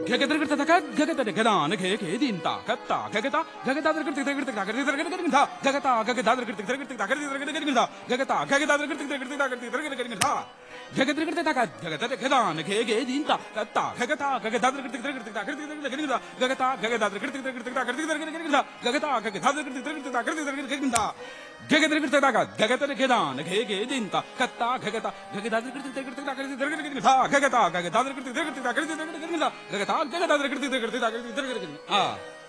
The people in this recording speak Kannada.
ಗಗದರಗತಕ ಗಗದರ ಗದಾನ ಘೇಕೆ ದಿಂತ ಕತ್ತ ಗಗತ ಗಗದಾದ್ರ ಕೃತಿ ಗಗತ ಗಗದರ ಗಗದ ಗಗತ ಗಗದಾದ್ರ ಕೃತಿ ಗಗತ ಗಗದರ ಗಗದ ಗಗತ ಗಗದಾದ್ರ ಕೃತಿ ಗಗತ ಗಗದ ಗಗದರಗತಕ ಗಗದರ ಗದಾನ ಘೇಕೆ ದಿಂತ ಕತ್ತ ಗಗತ ಗಗದಾದ್ರ ಕೃತಿ ಗಗತ ಗಗತ ಗಗದಾದ್ರ ಕೃತಿ ಗಗತ ಗಗತ ಗಗದಾದ್ರ ಕೃತಿ ಗಗತ ಗಗದರಗತಕ ಗಗದರ ಗದಾನ ಘೇಕೆ ದಿಂತ ಕತ್ತ ಗಗತ ಗಗದಾದ್ರ ಕೃತಿ ಗಗತ ಗಗತ ಗಗದಾದ್ರ ಕೃತಿ ಗಗತ ಗಗತ